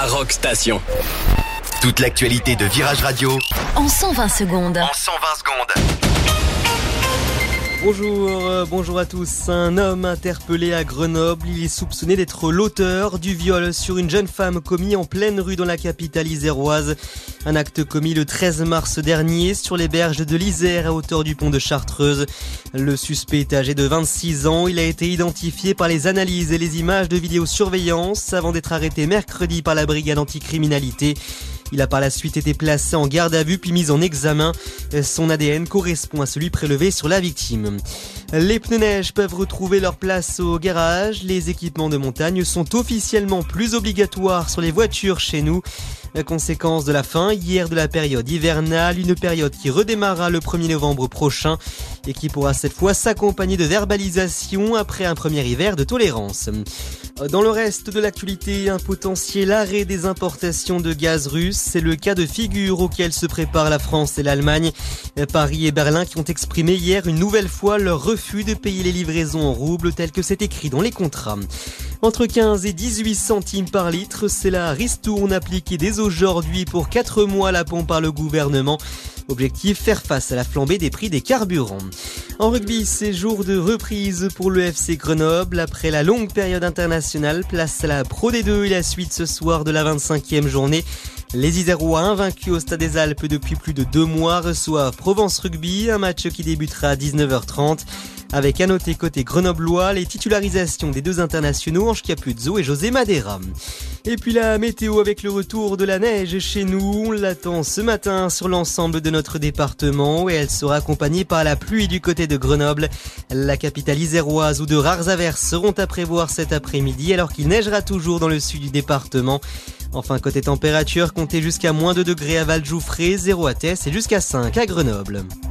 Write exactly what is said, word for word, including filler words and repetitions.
la Rock Station. Toute l'actualité de Virage Radio en cent vingt secondes. En cent vingt secondes. Bonjour, euh, bonjour à tous. Un homme interpellé à Grenoble. Il est soupçonné d'être l'auteur du viol sur une jeune femme commis en pleine rue dans la capitale iséroise. Un acte commis le treize mars dernier sur les berges de l'Isère à hauteur du pont de Chartreuse. Le suspect est âgé de vingt-six ans. Il a été identifié par les analyses et les images de vidéosurveillance avant d'être arrêté mercredi par la brigade anticriminalité. Il a par la suite été placé en garde à vue puis mis en examen. Son A D N correspond à celui prélevé sur la victime. Les pneus neige peuvent retrouver leur place au garage. Les équipements de montagne sont officiellement plus obligatoires sur les voitures chez nous. La conséquence de la fin hier de la période hivernale, une période qui redémarrera le premier novembre prochain et qui pourra cette fois s'accompagner de verbalisation après un premier hiver de tolérance. Dans le reste de l'actualité, un potentiel arrêt des importations de gaz russe. C'est le cas de figure auquel se préparent la France et l'Allemagne. Paris et Berlin qui ont exprimé hier une nouvelle fois leur refus de payer les livraisons en roubles tel que c'est écrit dans les contrats. Entre quinze et dix-huit centimes par litre, c'est la ristourne appliquée dès aujourd'hui pour quatre mois à la pompe par le gouvernement. Objectif, faire face à la flambée des prix des carburants. En rugby, c'est jour de reprise pour le F C Grenoble. Après la longue période internationale, place à la Pro D deux et la suite ce soir de la vingt-cinquième journée. Les Isérois, invaincus au Stade des Alpes depuis plus de deux mois, reçoivent Provence Rugby, un match qui débutera à dix-neuf heures trente. Avec à noter côté grenoblois les titularisations des deux internationaux Ange Capuzzo et José Madeira. Et puis la météo avec le retour de la neige chez nous, on l'attend ce matin sur l'ensemble de notre département et elle sera accompagnée par la pluie du côté de Grenoble. La capitale iséroise où de rares averses seront à prévoir cet après-midi alors qu'il neigera toujours dans le sud du département. Enfin, côté température, comptez jusqu'à moins deux degrés à Valdjoufré, zéro à Tess et jusqu'à cinq à Grenoble.